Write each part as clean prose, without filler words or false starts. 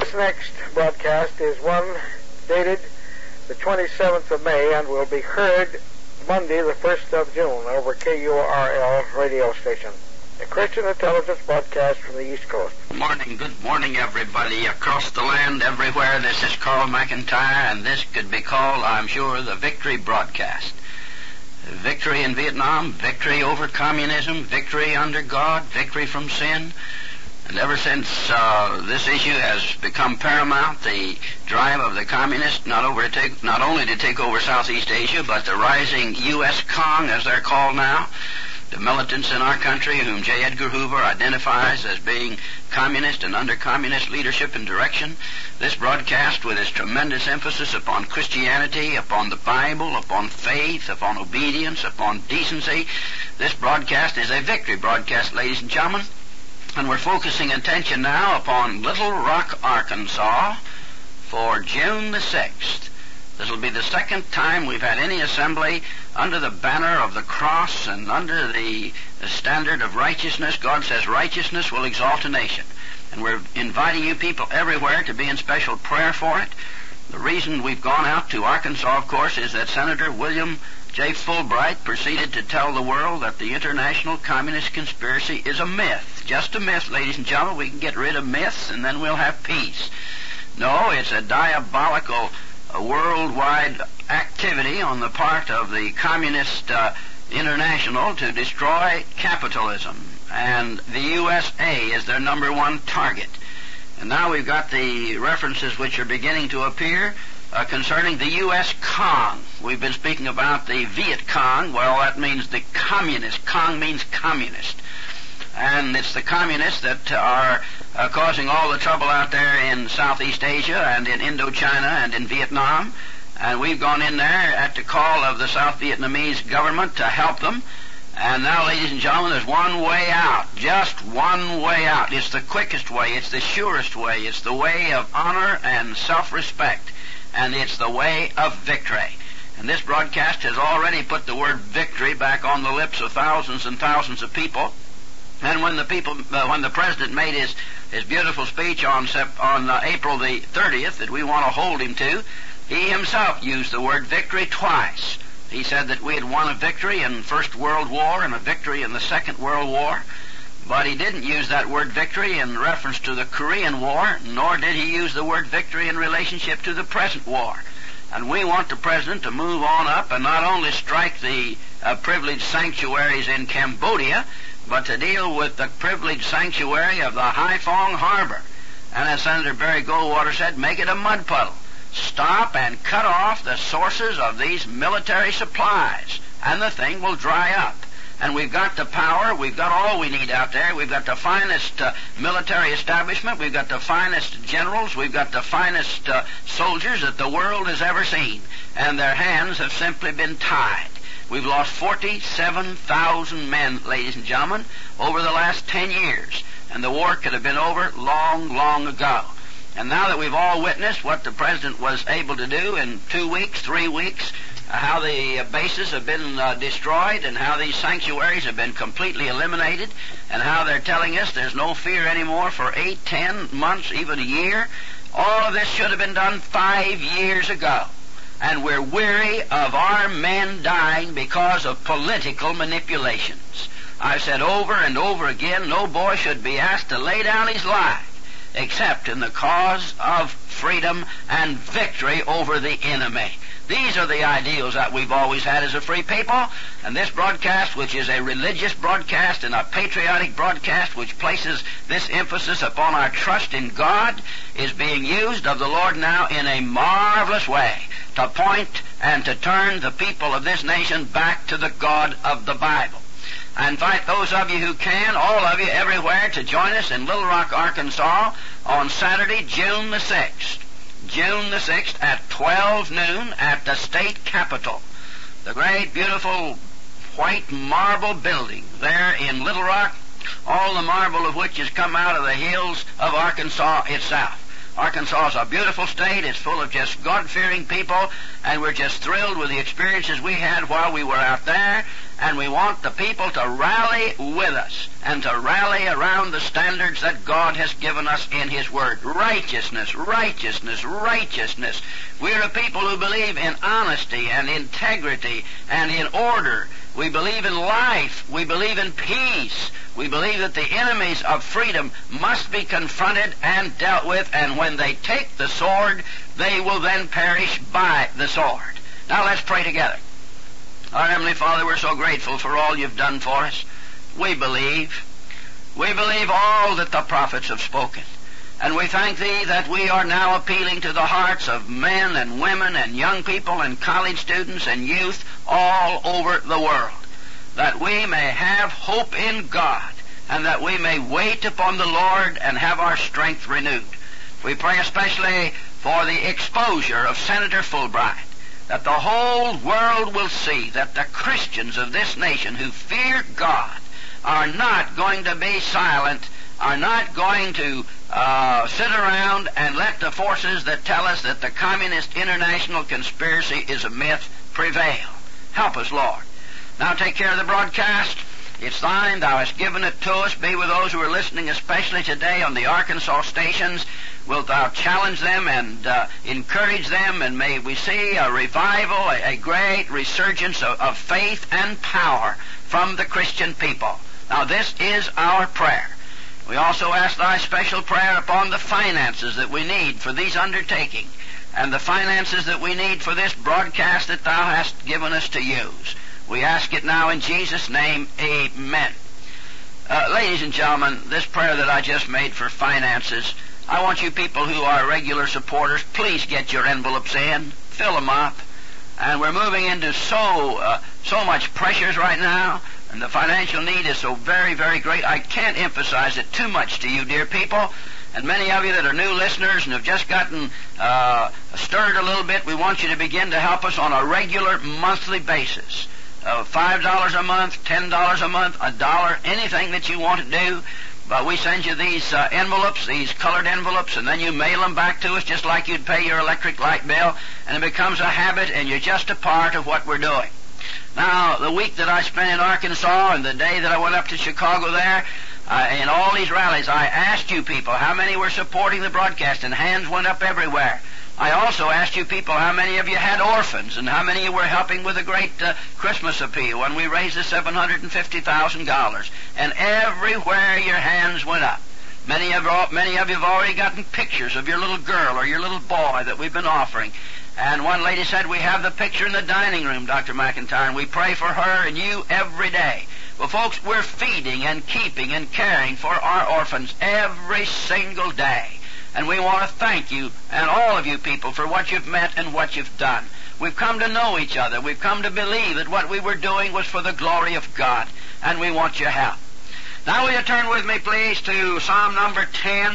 This next broadcast is one dated the 27th of May and will be heard Monday the 1st of June over KURL radio station. A Christian Intelligence broadcast from the East Coast. Good morning, everybody across the land, everywhere. This is Carl McIntyre, and this could be called, I'm sure, the Victory Broadcast. Victory in Vietnam, victory over communism, victory under God, victory from sin. And ever since this issue has become paramount, the drive of the communists not only to take over Southeast Asia, but the rising U.S. Kong, as they're called now, the militants in our country whom J. Edgar Hoover identifies as being communist and under communist leadership and direction. This broadcast, with its tremendous emphasis upon Christianity, upon the Bible, upon faith, upon obedience, upon decency, this broadcast is a victory broadcast, ladies and gentlemen. And we're focusing attention now upon Little Rock, Arkansas for June the 6th. This will be the second time we've had any assembly under the banner of the cross and under the standard of righteousness. God says righteousness will exalt a nation. And we're inviting you people everywhere to be in special prayer for it. The reason we've gone out to Arkansas, of course, is that Senator William J. Fulbright proceeded to tell the world that the international communist conspiracy is a myth. Just a myth, ladies and gentlemen. We can get rid of myths and then we'll have peace. No, it's a diabolical worldwide activity on the part of the Communist International to destroy capitalism. And the USA is their number one target. And now we've got the references which are beginning to appear concerning the U.S. Kong. We've been speaking about the Viet Cong. Well, that means the communist. Kong means communist. And it's the communists that are causing all the trouble out there in Southeast Asia and in Indochina and in Vietnam. And we've gone in there at the call of the South Vietnamese government to help them. And now, ladies and gentlemen, there's one way out. Just one way out. It's the quickest way. It's the surest way. It's the way of honor and self-respect. And it's the way of victory. And this broadcast has already put the word victory back on the lips of thousands and thousands of people. And when the president made his beautiful speech on April the 30th that we want to hold him to, he himself used the word victory twice. He said that we had won a victory in the First World War and a victory in the Second World War, but he didn't use that word victory in reference to the Korean War, nor did he use the word victory in relationship to the present war. And we want the president to move on up and not only strike the privileged sanctuaries in Cambodia, but to deal with the privileged sanctuary of the Haiphong Harbor. And as Senator Barry Goldwater said, make it a mud puddle. Stop and cut off the sources of these military supplies, and the thing will dry up. And we've got the power, we've got all we need out there. We've got the finest military establishment, we've got the finest generals, we've got the finest soldiers that the world has ever seen. And their hands have simply been tied. We've lost 47,000 men, ladies and gentlemen, over the last 10 years. And the war could have been over long, long ago. And now that we've all witnessed what the president was able to do in 2 weeks, 3 weeks, how the bases have been destroyed and how these sanctuaries have been completely eliminated and how they're telling us there's no fear anymore for 8, 10 months, even a year, all of this should have been done 5 years ago. And we're weary of our men dying because of political manipulations. I've said over and over again, no boy should be asked to lay down his life except in the cause of freedom and victory over the enemy. These are the ideals that we've always had as a free people, and this broadcast, which is a religious broadcast and a patriotic broadcast which places this emphasis upon our trust in God, is being used of the Lord now in a marvelous way to point and to turn the people of this nation back to the God of the Bible. I invite those of you who can, all of you everywhere, to join us in Little Rock, Arkansas on Saturday, June the 6th. June the 6th at 12 noon at the state capitol. The great, beautiful, white marble building there in Little Rock, all the marble of which has come out of the hills of Arkansas itself. Arkansas is a beautiful state. It's full of just God-fearing people, and we're just thrilled with the experiences we had while we were out there. and we want the people to rally with us and to rally around the standards that God has given us in His Word. Righteousness, righteousness, righteousness. We're a people who believe in honesty and integrity and in order. We believe in life. We believe in peace. We believe that the enemies of freedom must be confronted and dealt with, and when they take the sword, they will then perish by the sword. Now let's pray together. Our Heavenly Father, we're so grateful for all you've done for us. We believe all that the prophets have spoken. And we thank Thee that we are now appealing to the hearts of men and women and young people and college students and youth all over the world, that we may have hope in God and that we may wait upon the Lord and have our strength renewed. We pray especially for the exposure of Senator Fulbright, that the whole world will see that the Christians of this nation who fear God are not going to be silent, are not going to sit around and let the forces that tell us that the communist international conspiracy is a myth prevail. Help us, Lord. Now take care of the broadcast. It's Thine. Thou hast given it to us. Be with those who are listening, especially today on the Arkansas stations. Wilt Thou challenge them and encourage them, and may we see a revival, a great resurgence of faith and power from the Christian people. Now this is our prayer. We also ask Thy special prayer upon the finances that we need for these undertakings, and the finances that we need for this broadcast that Thou hast given us to use. We ask it now in Jesus' name, amen. Ladies and gentlemen, this prayer that I just made for finances, I want you people who are regular supporters, please get your envelopes in, fill them up. And we're moving into so much pressures right now, and the financial need is so very, very great. I can't emphasize it too much to you, dear people. And many of you that are new listeners and have just gotten stirred a little bit, we want you to begin to help us on a regular monthly basis. $5 a month, $10 a month, $1, anything that you want to do. But we send you these envelopes, these colored envelopes, and then you mail them back to us just like you'd pay your electric light bill, and it becomes a habit, and you're just a part of what we're doing. Now, the week that I spent in Arkansas and the day that I went up to Chicago there, in all these rallies, I asked you people how many were supporting the broadcast, and hands went up everywhere. I also asked you people how many of you had orphans and how many of you were helping with the great Christmas appeal when we raised the $750,000. And everywhere your hands went up. Many of you have already gotten pictures of your little girl or your little boy that we've been offering. And one lady said, we have the picture in the dining room, Dr. McIntyre, and we pray for her and you every day. Well, folks, we're feeding and keeping and caring for our orphans every single day. And we want to thank you and all of you people for what you've met and what you've done. We've come to know each other. We've come to believe that what we were doing was for the glory of God, and we want your help. Now will you turn with me, please, to Psalm number 10.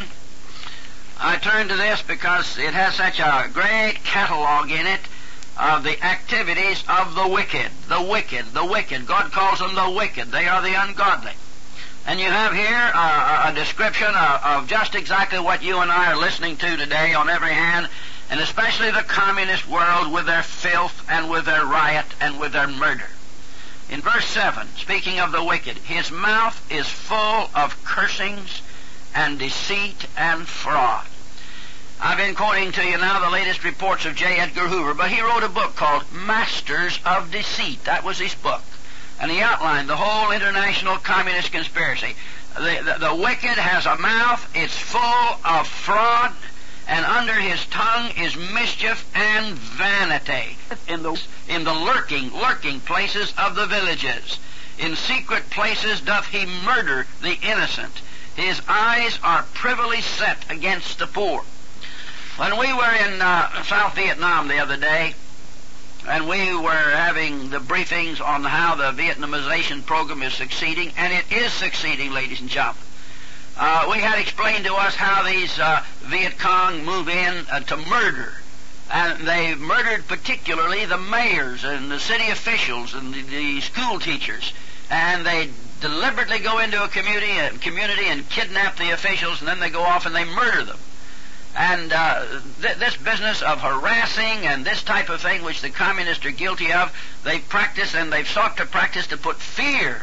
I turn to this because it has such a great catalog in it of the activities of the wicked. The wicked, the wicked. God calls them the wicked. They are the ungodly. And you have here a description of just exactly what you and I are listening to today on every hand, and especially the communist world with their filth and with their riot and with their murder. In verse 7, speaking of the wicked, his mouth is full of cursings and deceit and fraud. I've been quoting to you now the latest reports of J. Edgar Hoover, but he wrote a book called Masters of Deceit. That was his book. And he outlined the whole international communist conspiracy. The wicked has a mouth, it's full of fraud, and under his tongue is mischief and vanity. In the lurking places of the villages, in secret places doth he murder the innocent. His eyes are privily set against the poor. When we were in South Vietnam the other day, and we were having the briefings on how the Vietnamization program is succeeding, and it is succeeding, ladies and gentlemen. We had explained to us how these Viet Cong move in to murder. And they murdered particularly the mayors and the city officials and the school teachers. And they deliberately go into a community and kidnap the officials, and then they go off and they murder them. And this business of harassing and this type of thing, which the communists are guilty of, they've practiced and they've sought to practice to put fear,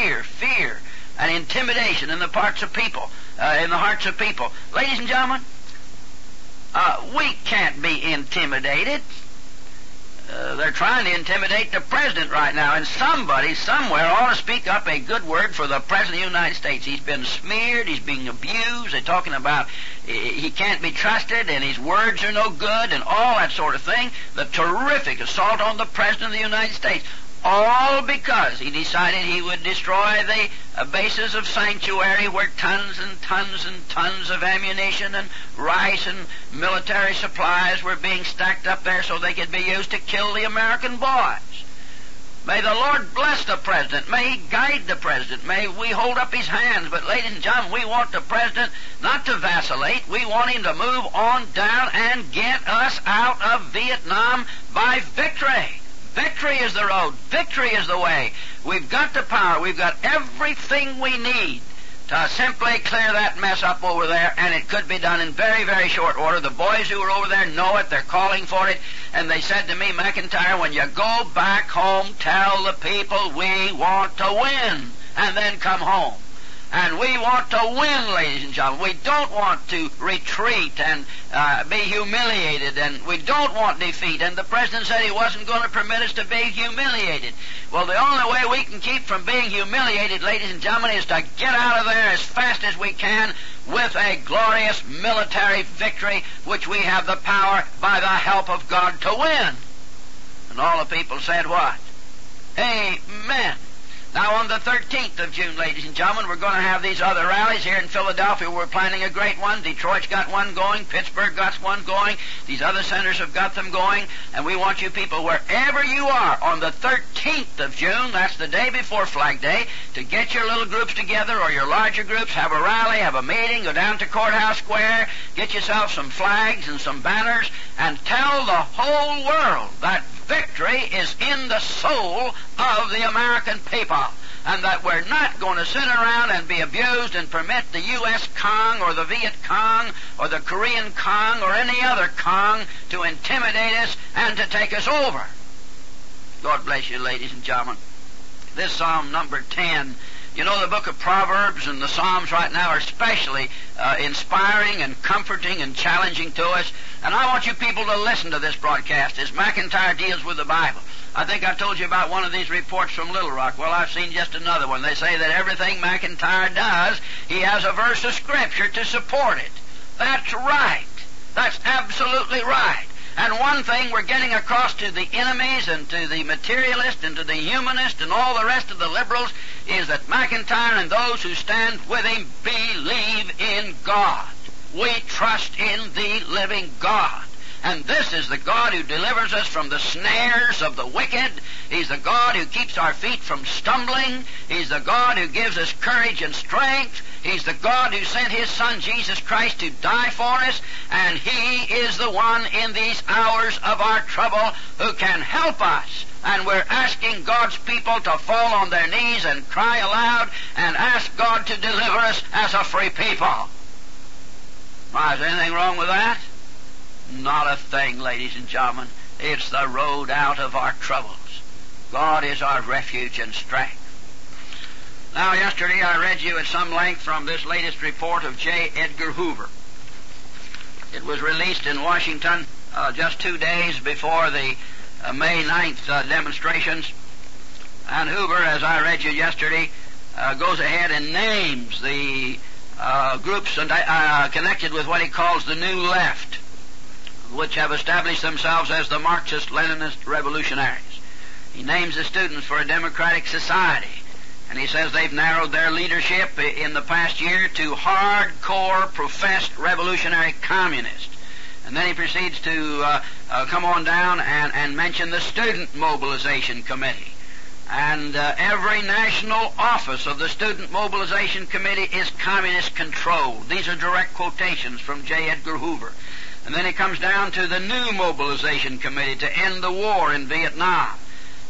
and intimidation in the hearts of people. Ladies and gentlemen, we can't be intimidated. They're trying to intimidate the president right now, and somebody somewhere ought to speak up a good word for the president of the United States. He's been smeared, he's being abused, they're talking about he can't be trusted, and his words are no good, and all that sort of thing. The terrific assault on the president of the United States. All because he decided he would destroy the bases of Sanctuary, where tons and tons and tons of ammunition and rice and military supplies were being stacked up there so they could be used to kill the American boys. May the Lord bless the president. May he guide the president. May we hold up his hands. But ladies and gentlemen, we want the president not to vacillate. We want him to move on down and get us out of Vietnam by victory. Victory is the road. Victory is the way. We've got the power. We've got everything we need to simply clear that mess up over there, and it could be done in very, very short order. The boys who are over there know it. They're calling for it. And they said to me, McIntyre, when you go back home, tell the people we want to win, and then come home. And we want to win, ladies and gentlemen. We don't want to retreat and be humiliated, and we don't want defeat. And the president said he wasn't going to permit us to be humiliated. Well, the only way we can keep from being humiliated, ladies and gentlemen, is to get out of there as fast as we can with a glorious military victory, which we have the power, by the help of God, to win. And all the people said what? Amen. Now, on the 13th of June, ladies and gentlemen, we're going to have these other rallies here in Philadelphia. We're planning a great one. Detroit's got one going. Pittsburgh got one going. These other centers have got them going. And we want you people, wherever you are, on the 13th of June, that's the day before Flag Day, to get your little groups together or your larger groups, have a rally, have a meeting, go down to Courthouse Square, get yourself some flags and some banners, and tell the whole world that victory is in the soul of the American people, and that we're not going to sit around and be abused and permit the U.S. Cong or the Viet Cong or the Korean Cong or any other Cong to intimidate us and to take us over. God bless you, ladies and gentlemen. This Psalm number 10, you know, the book of Proverbs and the Psalms right now are especially inspiring and comforting and challenging to us. And I want you people to listen to this broadcast as McIntyre deals with the Bible. I think I told you about one of these reports from Little Rock. Well, I've seen just another one. They say that everything McIntyre does, he has a verse of Scripture to support it. That's right. That's absolutely right. And one thing we're getting across to the enemies and to the materialists and to the humanists and all the rest of the liberals is that McIntyre and those who stand with him believe in God. We trust in the living God. And this is the God who delivers us from the snares of the wicked. He's the God who keeps our feet from stumbling. He's the God who gives us courage and strength. He's the God who sent His Son, Jesus Christ, to die for us. And He is the one in these hours of our trouble who can help us. And we're asking God's people to fall on their knees and cry aloud and ask God to deliver us as a free people. Why, is there anything wrong with that? Not a thing, ladies and gentlemen. It's the road out of our troubles. God is our refuge and strength. Now, yesterday I read you at some length from this latest report of J. Edgar Hoover. It was released in Washington just 2 days before the May 9th demonstrations. And Hoover, as I read you yesterday, goes ahead and names the groups connected with what he calls the New Left, which have established themselves as the Marxist-Leninist revolutionaries. He names the Students for a Democratic Society, and he says they've narrowed their leadership in the past year to hardcore professed revolutionary communists. And then he proceeds to come on down and mention the Student Mobilization Committee. And every national office of the Student Mobilization Committee is communist-controlled. These are direct quotations from J. Edgar Hoover. And then he comes down to the New Mobilization Committee to end the war in Vietnam.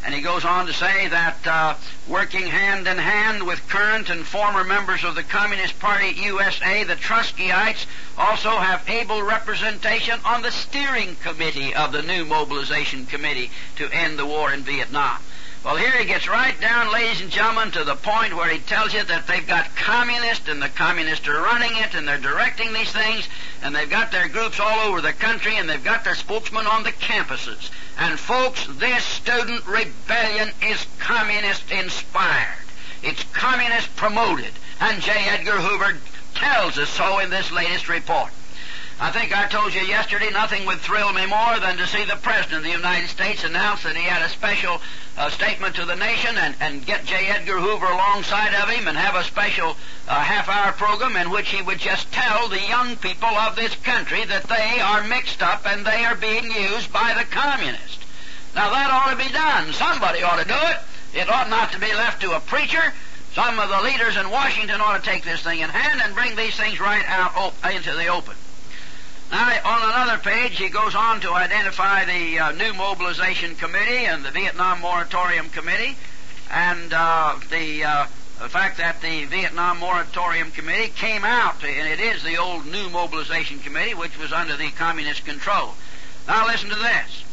And he goes on to say that working hand in hand with current and former members of the Communist Party USA, the Trotskyites also have able representation on the steering committee of the new Mobilization Committee to end the war in Vietnam. Well, here he gets right down, ladies and gentlemen, to the point where he tells you that they've got communists, and the communists are running it, and they're directing these things, and they've got their groups all over the country, and they've got their spokesmen on the campuses. And folks, this student rebellion is communist-inspired. It's communist-promoted, and J. Edgar Hoover tells us so in this latest report. I think I told you yesterday nothing would thrill me more than to see the President of the United States announce that he had a special statement to the nation and get J. Edgar Hoover alongside of him and have a special half-hour program in which he would just tell the young people of this country that they are mixed up and they are being used by the communists. Now that ought to be done. Somebody ought to do it. It ought not to be left to a preacher. Some of the leaders in Washington ought to take this thing in hand and bring these things right out into the open. Now, on another page, he goes on to identify the new Mobilization Committee and the Vietnam Moratorium Committee, and the fact that the Vietnam Moratorium Committee came out, and it is the old new Mobilization Committee, which was under the communist control. Now, listen to this.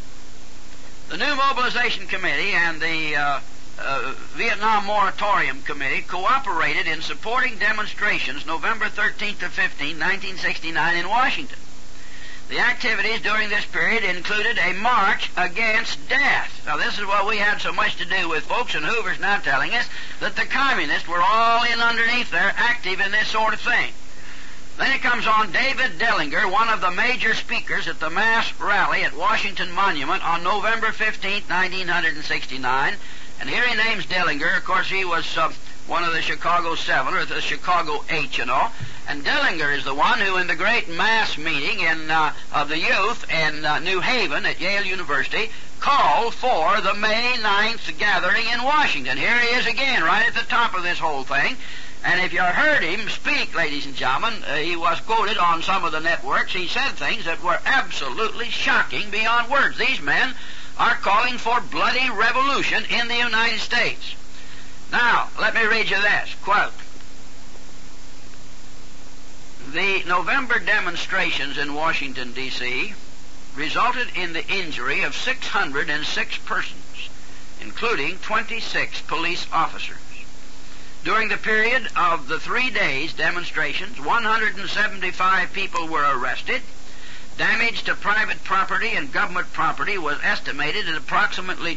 The new Mobilization Committee and the Vietnam Moratorium Committee cooperated in supporting demonstrations November 13th to 15, 1969 in Washington. The activities during this period included a march against death. Now this is what we had so much to do with, folks, and Hoover's now telling us that the communists were all in underneath there, active in this sort of thing. Then it comes on David Dellinger, one of the major speakers at the mass rally at Washington Monument on November 15th, 1969. And here he names Dellinger. Of course, he was one of the Chicago 7, or the Chicago 8, you know. And Dellinger is the one who, in the great mass meeting of the youth in New Haven at Yale University, called for the May 9th gathering in Washington. Here he is again, right at the top of this whole thing. And if you heard him speak, ladies and gentlemen, he was quoted on some of the networks. He said things that were absolutely shocking beyond words. These men are calling for bloody revolution in the United States. Now, let me read you this. Quote, the November demonstrations in Washington, D.C. resulted in the injury of 606 persons, including 26 police officers. During the period of the 3 days demonstrations, 175 people were arrested. Damage to private property and government property was estimated at approximately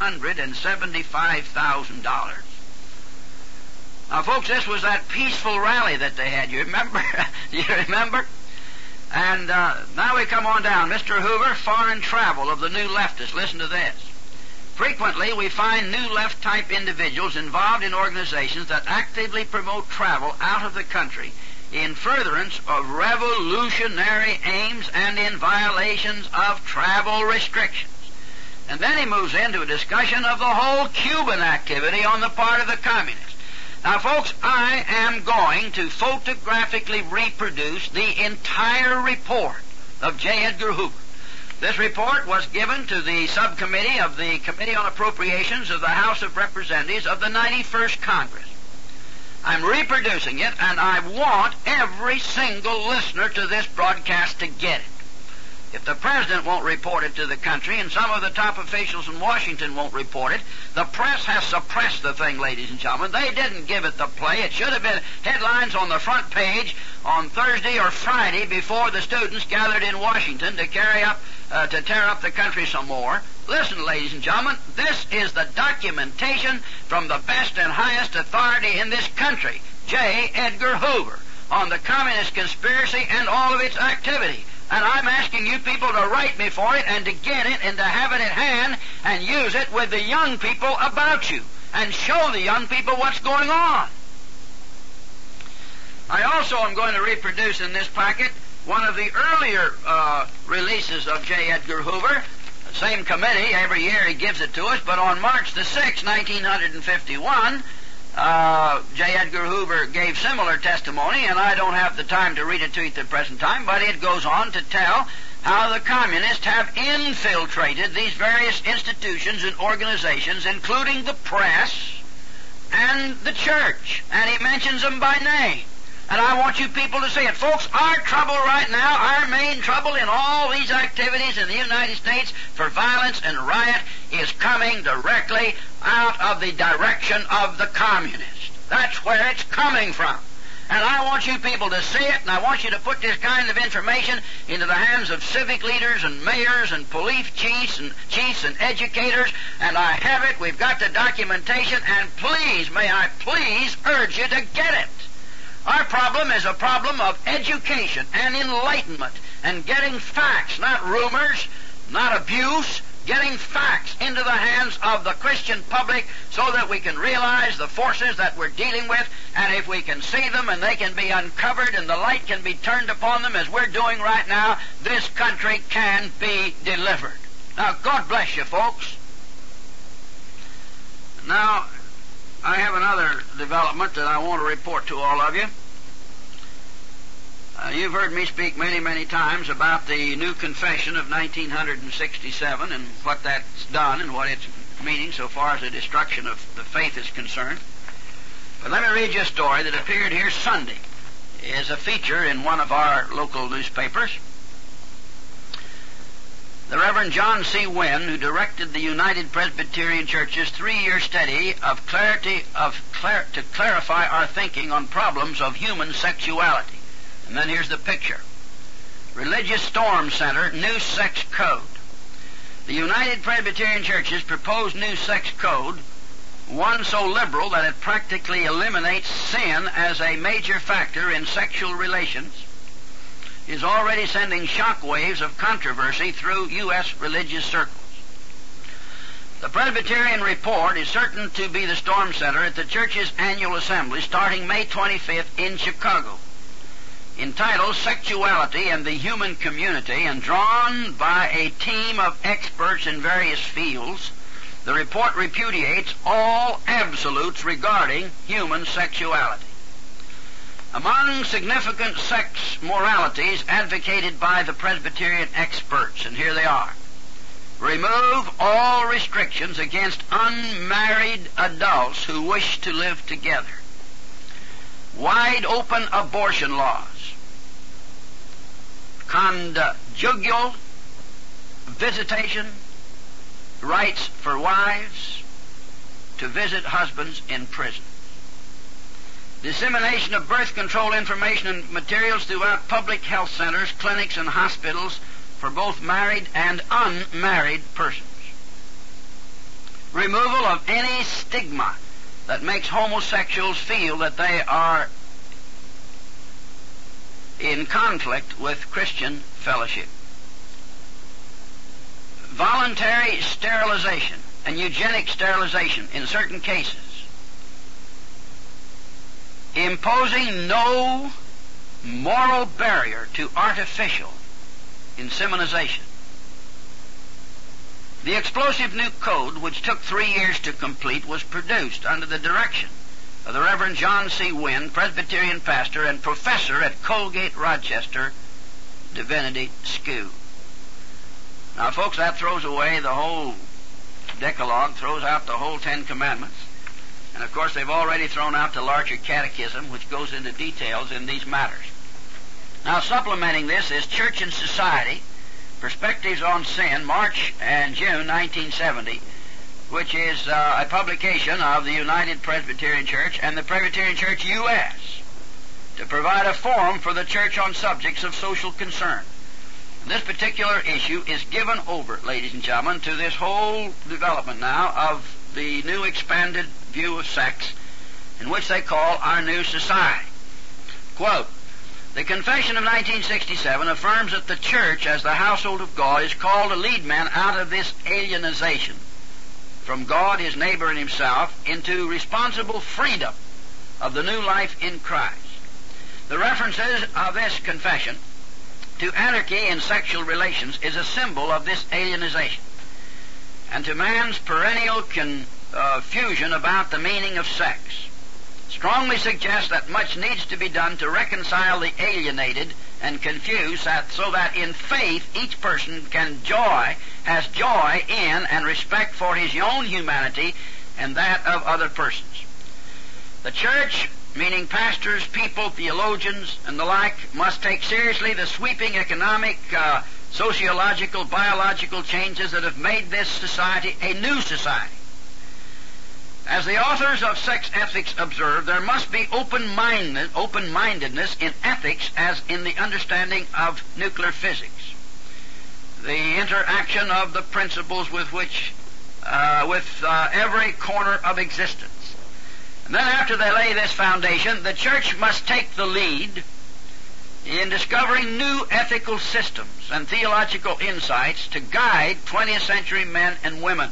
$275,000. Now, folks, this was that peaceful rally that they had. You remember? You remember? And now we come on down. Mr. Hoover, foreign travel of the New Leftists. Listen to this. Frequently, we find New Left-type individuals involved in organizations that actively promote travel out of the country in furtherance of revolutionary aims and in violations of travel restrictions. And then he moves into a discussion of the whole Cuban activity on the part of the communists. Now, folks, I am going to photographically reproduce the entire report of J. Edgar Hoover. This report was given to the subcommittee of the Committee on Appropriations of the House of Representatives of the 91st Congress. I'm reproducing it, and I want every single listener to this broadcast to get it. If the President won't report it to the country, and some of the top officials in Washington won't report it, the press has suppressed the thing, ladies and gentlemen. They didn't give it the play. It should have been headlines on the front page on Thursday or Friday before the students gathered in Washington to tear up the country some more. Listen, ladies and gentlemen, this is the documentation from the best and highest authority in this country, J. Edgar Hoover, on the communist conspiracy and all of its activity. And I'm asking you people to write me for it and to get it and to have it at hand and use it with the young people about you and show the young people what's going on. I also am going to reproduce in this packet one of the earlier releases of J. Edgar Hoover. The same committee, every year he gives it to us, but on March the 6th, 1951, J. Edgar Hoover gave similar testimony, and I don't have the time to read it to you at the present time, but it goes on to tell how the communists have infiltrated these various institutions and organizations, including the press and the church. And he mentions them by name. And I want you people to see it. Folks, our trouble right now, our main trouble in all these activities in the United States for violence and riot is coming directly out of the direction of the communists. That's where it's coming from. And I want you people to see it, and I want you to put this kind of information into the hands of civic leaders and mayors and police chiefs and educators, and I have it. We've got the documentation, and please, may I please urge you to get it. Our problem is a problem of education and enlightenment and getting facts, not rumors, not abuse, getting facts into the hands of the Christian public so that we can realize the forces that we're dealing with, and if we can see them and they can be uncovered and the light can be turned upon them as we're doing right now, this country can be delivered. Now, God bless you, folks. Now, I have another development that I want to report to all of you. You've heard me speak many, many times about the new confession of 1967 and what that's done and what it's meaning so far as the destruction of the faith is concerned. But let me read you a story that appeared here Sunday. It is a feature in one of our local newspapers. The Reverend John C. Wynne, who directed the United Presbyterian Church's 3-year study to clarify our thinking on problems of human sexuality. And then here's the picture. Religious Storm Center, New Sex Code. The United Presbyterian Church's proposed new sex code, one so liberal that it practically eliminates sin as a major factor in sexual relations, is already sending shock waves of controversy through U.S. religious circles. The Presbyterian Report is certain to be the storm center at the church's annual assembly starting May 25th in Chicago. Entitled Sexuality and the Human Community and drawn by a team of experts in various fields, the report repudiates all absolutes regarding human sexuality. Among significant sex moralities advocated by the Presbyterian experts, and here they are: remove all restrictions against unmarried adults who wish to live together. Wide open abortion laws. Conjugal visitation, rights for wives to visit husbands in prison. Dissemination of birth control information and materials throughout public health centers, clinics, and hospitals for both married and unmarried persons. Removal of any stigma that makes homosexuals feel that they are in conflict with Christian fellowship. Voluntary sterilization and eugenic sterilization in certain cases. Imposing no moral barrier to artificial insemination. The explosive new code, which took 3 years to complete, was produced under the direction of the Reverend John C. Wynne, Presbyterian pastor and professor at Colgate Rochester Divinity School. Now, folks, that throws away the whole Decalogue, throws out the whole 10 Commandments. And, of course, they've already thrown out the larger catechism, which goes into details in these matters. Now, supplementing this is Church and Society, Perspectives on Sin, March and June 1970, which is a publication of the United Presbyterian Church and the Presbyterian Church U.S. to provide a forum for the church on subjects of social concern. This particular issue is given over, ladies and gentlemen, to this whole development now of the new expanded view of sex, in which they call our new society. Quote, the Confession of 1967 affirms that the church, as the household of God, is called to lead man out of this alienization from God, his neighbor, and himself into responsible freedom of the new life in Christ. The references of this confession to anarchy in sexual relations is a symbol of this alienization, and to man's perennial confusion about the meaning of sex. Strongly suggests that much needs to be done to reconcile the alienated and confused, so that in faith each person has joy in and respect for his own humanity and that of other persons. The church, meaning pastors, people, theologians, and the like, must take seriously the sweeping economic, sociological, biological changes that have made this society a new society. As the authors of Sex Ethics observe, there must be open-mindedness in ethics as in the understanding of nuclear physics. The interaction of the principles with every corner of existence. And then after they lay this foundation, the church must take the lead in discovering new ethical systems and theological insights to guide 20th century men and women.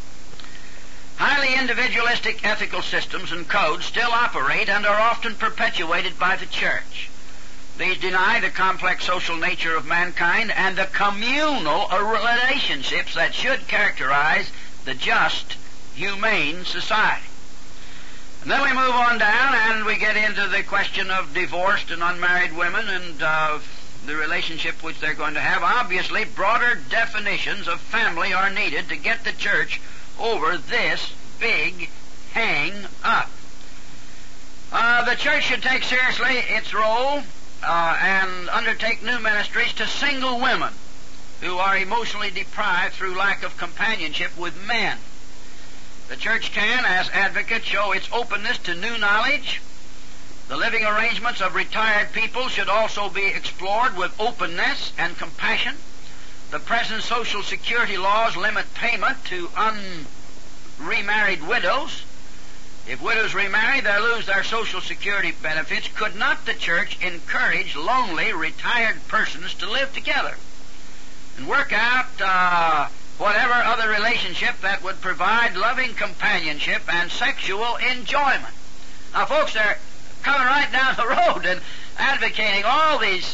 Highly individualistic ethical systems and codes still operate and are often perpetuated by the church. These deny the complex social nature of mankind and the communal relationships that should characterize the just, humane society. And then we move on down and we get into the question of divorced and unmarried women and the relationship which they're going to have. Obviously, broader definitions of family are needed to get the church over this big hang-up. The church should take seriously its role and undertake new ministries to single women who are emotionally deprived through lack of companionship with men. The church can, as advocate, show its openness to new knowledge. The living arrangements of retired people should also be explored with openness and compassion. The present Social Security laws limit payment to unremarried widows. If widows remarry, they lose their Social Security benefits. Could not the church encourage lonely, retired persons to live together and work out whatever other relationship that would provide loving companionship and sexual enjoyment? Now, folks, they're coming right down the road and advocating all these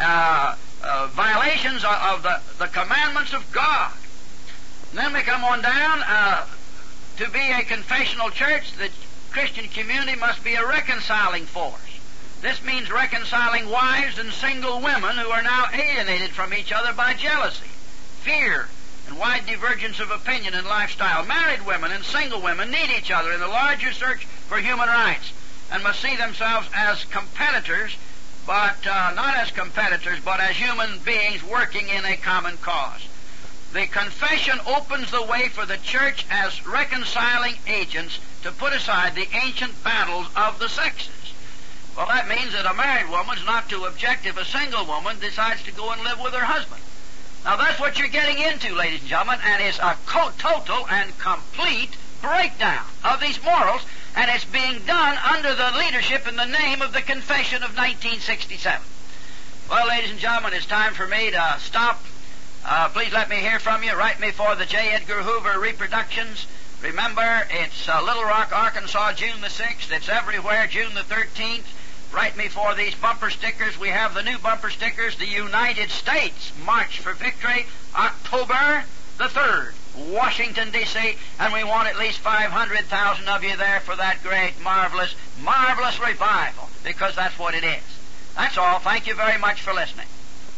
violations of the commandments of God. And then we come on down. To be a confessional church, the Christian community must be a reconciling force. This means reconciling wives and single women who are now alienated from each other by jealousy, fear, and wide divergence of opinion and lifestyle. Married women and single women need each other in the larger search for human rights and must see themselves as competitors, but not as competitors, but as human beings working in a common cause. The confession opens the way for the church as reconciling agents to put aside the ancient battles of the sexes. Well, that means that a married woman's not to object if a single woman decides to go and live with her husband. Now, that's what you're getting into, ladies and gentlemen, and it's a total and complete breakdown of these morals, and it's being done under the leadership in the name of the Confession of 1967. Well, ladies and gentlemen, it's time for me to stop. Please let me hear from you. Write me for the J. Edgar Hoover Reproductions. Remember, it's Little Rock, Arkansas, June the 6th. It's everywhere, June the 13th. Write me for these bumper stickers. We have the new bumper stickers, the United States March for Victory, October the 3rd, Washington, D.C., and we want at least 500,000 of you there for that great, marvelous revival, because that's what it is. That's all. Thank you very much for listening.